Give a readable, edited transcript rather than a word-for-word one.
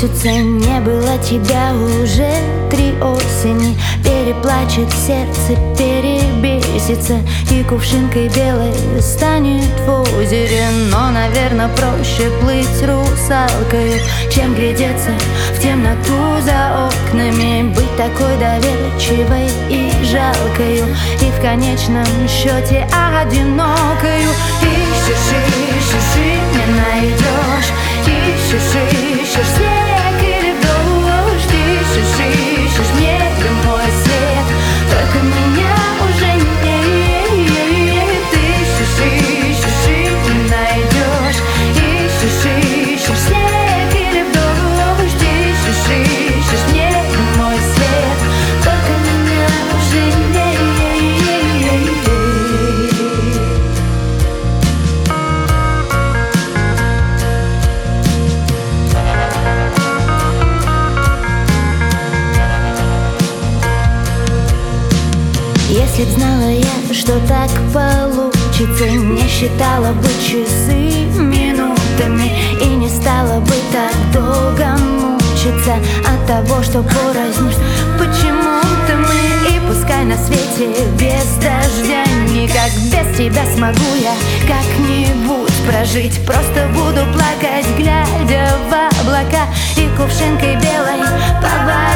месяца не было тебя уже 3 осени. Переплачет сердце, перебесится, и кувшинкой белой станет в озере. Но, наверное, проще плыть русалкой, чем глядеться в темноту за окнами. Быть такой доверчивой и жалкою, и в конечном счете одинокою. Ищешь, ищешь и не найдешь, ищешь, ищешь снег или дождь, ищешь, ищешь небо, мой свет, только меня уже нет. Ищешь, ищешь и не найдешь, ищешь, ищешь снег или дождь, ищешь, ищешь небо, мой свет, только меня уже нет. Если б знала я, что так получится, не считала бы часы минутами и не стала бы так долго мучиться от того, что порознь почему-то мы. И пускай на свете без дождя никак без тебя смогу я как-нибудь прожить. Просто буду плакать, глядя в облака, и кувшинкой белой по